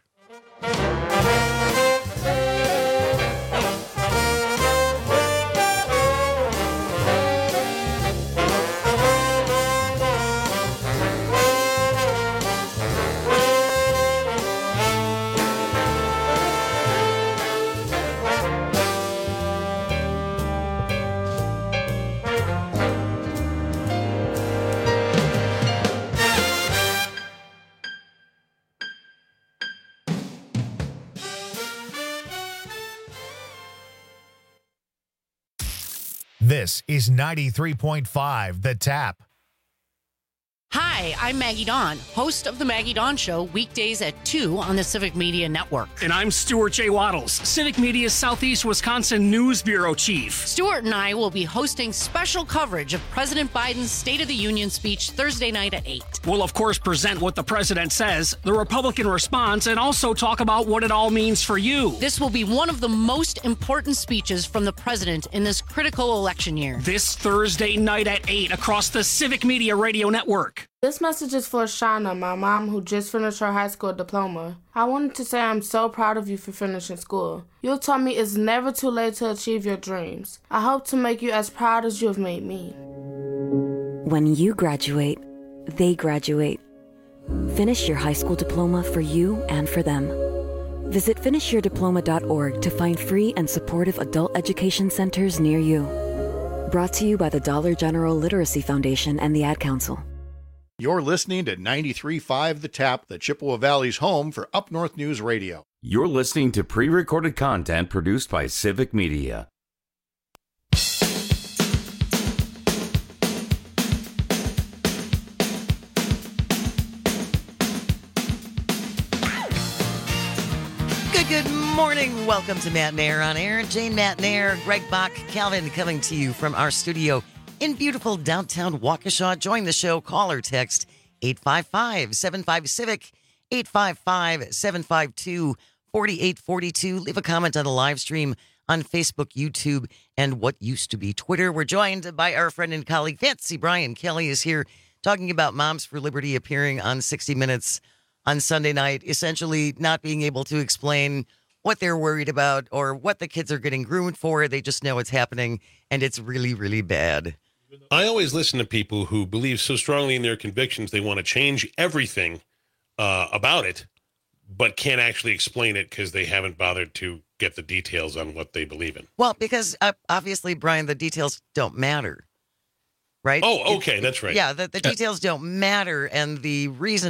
This is 93.5 The Tap. Hi, I'm Maggie Dawn, host of The Maggie Dawn Show, weekdays at 2 on the Civic Media Network. And I'm Stuart J. Waddles, Civic Media's Southeast Wisconsin News Bureau Chief. Stuart and I will be hosting special coverage of President Biden's State of the Union speech Thursday night at 8. We'll, of course, present what the president says, the Republican response, and also talk about what it all means for you. This will be one of the most important speeches from the president in this critical election year. This Thursday night at 8 across the Civic Media Radio Network. This message is for Shauna, my mom, who just finished her high school diploma. I wanted to say I'm so proud of you for finishing school. You taught me it's never too late to achieve your dreams. I hope to make you as proud as you have made me. When you graduate, they graduate. Finish your high school diploma for you and for them. Visit finishyourdiploma.org to find free and supportive adult education centers near you. Brought to you by the Dollar General Literacy Foundation and the Ad Council. You're listening to 93.5 The Tap, the Chippewa Valley's home for Up North News Radio. You're listening to pre-recorded content produced by Civic Media. Good morning. Welcome to Matt and Air on Air. Jane, Matt and Air, Greg Bach, Calvin coming to you from our studio in beautiful downtown Waukesha. Join the show. Call or text 855-75-CIVIC, 855-752-4842. Leave a comment on the live stream on Facebook, YouTube, and what used to be Twitter. We're joined by our friend and colleague, Fancy Brian Kelly is here talking about Moms for Liberty appearing on 60 Minutes on Sunday night, essentially not being able to explain what they're worried about or what the kids are getting groomed for. They just know it's happening, and it's really, really bad. I always listen to people who believe so strongly in their convictions they want to change everything about it, but can't actually explain it because they haven't bothered to get the details on what they believe in. Well, because obviously, Brian, the details don't matter, right? Oh, okay, that's right. Yeah, the details don't matter, and the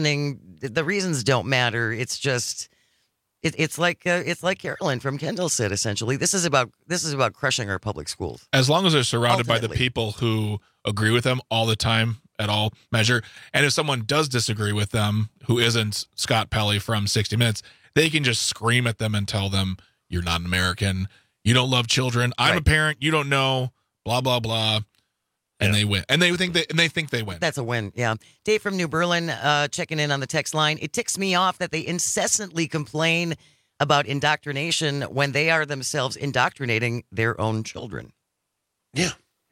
reasons don't matter. It's just, it's like Carolyn from Kendall said. Essentially, this is about crushing our public schools. As long as they're surrounded by the Ultimately. people who agree with them all the time at all measure, and if someone does disagree with them, who isn't Scott Pelley from 60 Minutes, they can just scream at them and tell them, "You're not an American. You don't love children. I'm a parent. You don't know." Blah blah blah. And they win. And they think they win. That's a win, yeah. Dave from New Berlin checking in on the text line. It ticks me off that they incessantly complain about indoctrination when they are themselves indoctrinating their own children. Yeah.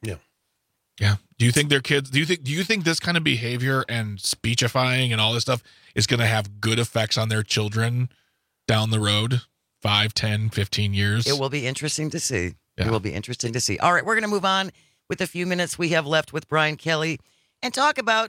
Do you think their kids? Do you think this kind of behavior and speechifying and all this stuff is going to have good effects on their children down the road, 5, 10, 15 years? It will be interesting to see. Yeah. It will be interesting to see. All right, we're going to move on with the few minutes we have left with Brian Kelly and talk about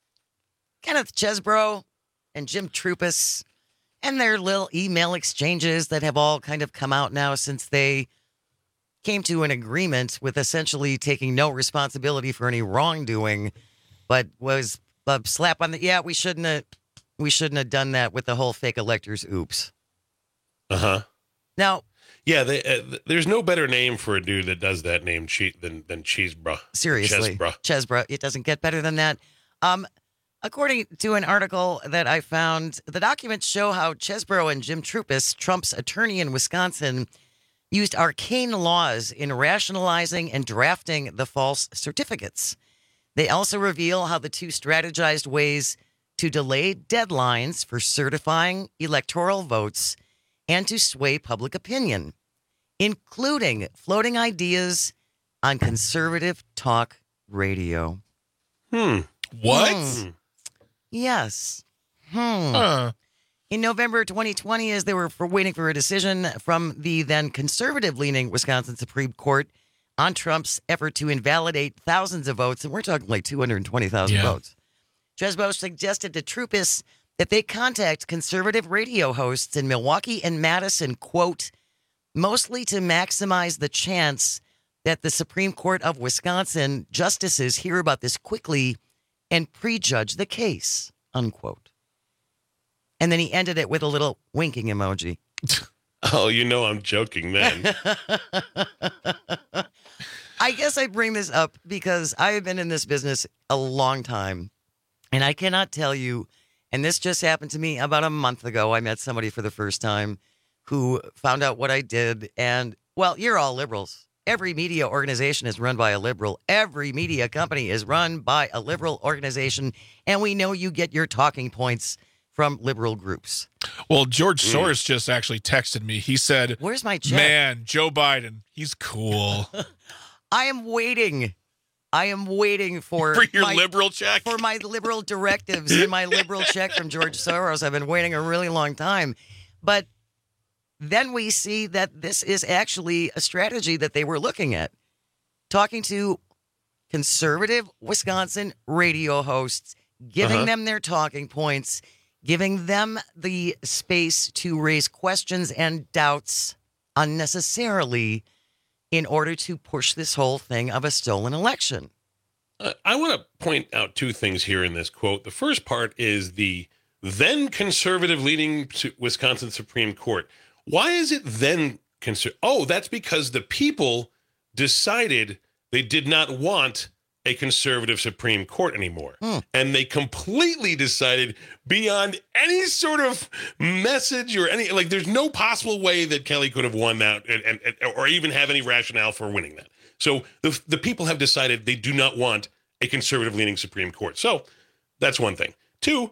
Kenneth Chesbro and Jim Troupis and their little email exchanges that have all kind of come out now since they came to an agreement with essentially taking no responsibility for any wrongdoing, but was a slap on the, we shouldn't have done that with the whole fake electors. Oops. Uh-huh. Now, yeah, there's no better name for a dude that does that name than Chesbro. Seriously. Chesbro. It doesn't get better than that. According to an article that I found, the documents show how Chesbro and Jim Troupis, Trump's attorney in Wisconsin, used arcane laws in rationalizing and drafting the false certificates. They also reveal how the two strategized ways to delay deadlines for certifying electoral votes and to sway public opinion, including floating ideas on conservative talk radio. What? Yes. Huh. In November 2020, as they were waiting for a decision from the then conservative-leaning Wisconsin Supreme Court on Trump's effort to invalidate thousands of votes, and we're talking like 220,000 votes, Chesbro suggested to Troupis that they contact conservative radio hosts in Milwaukee and Madison, quote, mostly to maximize the chance that the Supreme Court of Wisconsin justices hear about this quickly and prejudge the case, unquote. And then he ended it with a little winking emoji. Oh, I'm joking then. I guess I bring this up because I have been in this business a long time, and I cannot tell you, and this just happened to me about a month ago. I met somebody for the first time who found out what I did, and, well, you're all liberals. Every media organization is run by a liberal. Every media company is run by a liberal organization, and we know you get your talking points from liberal groups. Well, George Soros just actually texted me. He said, "Where's my check? Man, Joe Biden, he's cool." I am waiting for your my liberal check. For my liberal directives and my liberal check from George Soros. I've been waiting a really long time. But then we see that this is actually a strategy that they were looking at. Talking to conservative Wisconsin radio hosts, giving them their talking points, giving them the space to raise questions and doubts unnecessarily in order to push this whole thing of a stolen election. I want to point out two things here in this quote. The first part is the then conservative leading Wisconsin Supreme Court. Why is it then conservative? Oh, that's because the people decided they did not want a conservative Supreme Court anymore. And they completely decided beyond any sort of message or any, like, there's no possible way that Kelly could have won that and or even have any rationale for winning that. So the people have decided they do not want a conservative leaning Supreme Court. So that's one thing. Two,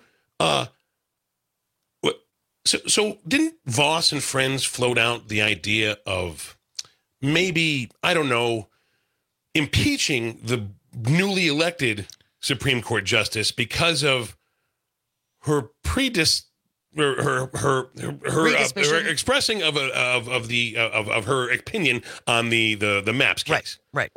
so didn't Voss and friends float out the idea of maybe, I don't know, impeaching the newly elected Supreme Court justice because of her expressing of her opinion on the Maps case. Right.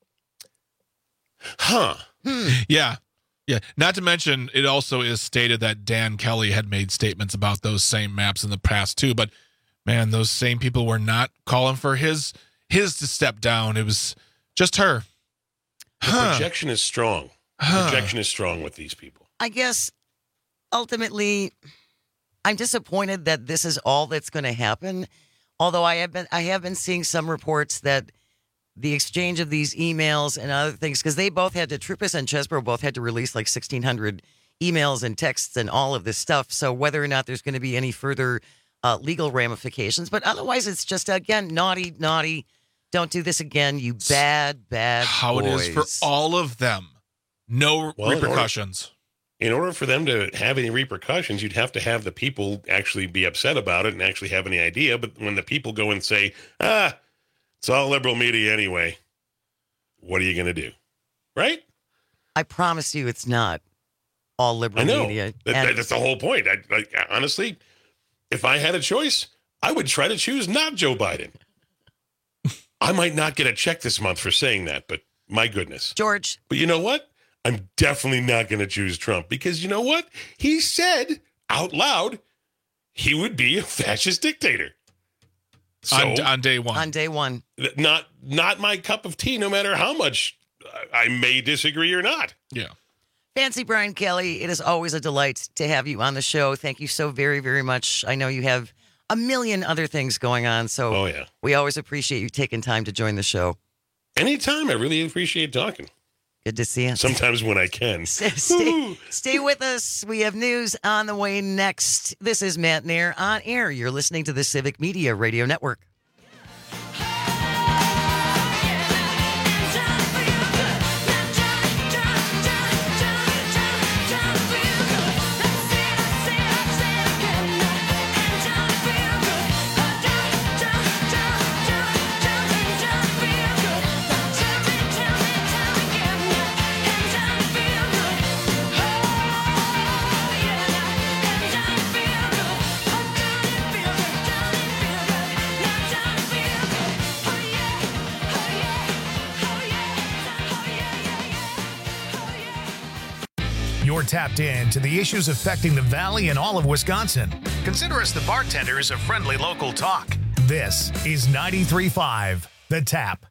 Huh. Yeah. Not to mention, it also is stated that Dan Kelly had made statements about those same maps in the past too. But man, those same people were not calling for his to step down. It was just her. The projection is strong. Projection is strong with these people. I guess ultimately, I'm disappointed that this is all that's going to happen. Although I have been seeing some reports that the exchange of these emails and other things, because Trupis and Chesbro both had to release like 1,600 emails and texts and all of this stuff. So whether or not there's going to be any further legal ramifications, but otherwise it's just, again, naughty. Don't do this again, you bad How boys. It is for all of them. No repercussions. In order for them to have any repercussions, you'd have to have the people actually be upset about it and actually have any idea. But when the people go and say, it's all liberal media anyway, what are you going to do? Right? I promise you it's not all liberal media. That's the whole point. Honestly, if I had a choice, I would try to choose not Joe Biden. I might not get a check this month for saying that, but my goodness. George. But you know what? I'm definitely not going to choose Trump because you know what? He said out loud he would be a fascist dictator. So, on day one. On day one. Not my cup of tea, no matter how much I may disagree or not. Yeah. Fancy Brian Kelly, it is always a delight to have you on the show. Thank you so very, very much. I know you have a million other things going on, so we always appreciate you taking time to join the show. Anytime. I really appreciate talking. Good to see you. Sometimes when I can. Stay with us. We have news on the way next. This is Matt Nair on air. You're listening to the Civic Media Radio Network. You're tapped in to the issues affecting the Valley and all of Wisconsin. Consider us the bartenders of friendly local talk. This is 93.5 The Tap.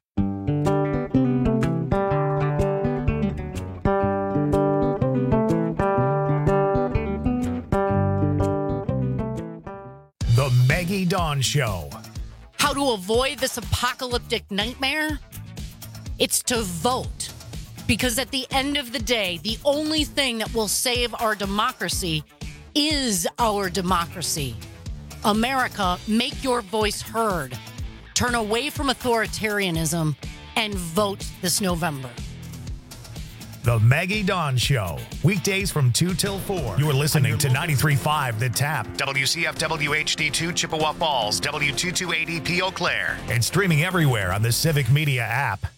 The Maggie Dawn Show. How to avoid this apocalyptic nightmare? It's to vote. Because at the end of the day, the only thing that will save our democracy is our democracy. America, make your voice heard. Turn away from authoritarianism and vote this November. The Maggie Dawn Show, weekdays from 2 till 4. You're listening to 93.5 The Tap, WCFW HD2 Chippewa Falls, W228EP Eau Claire, and streaming everywhere on the Civic Media app.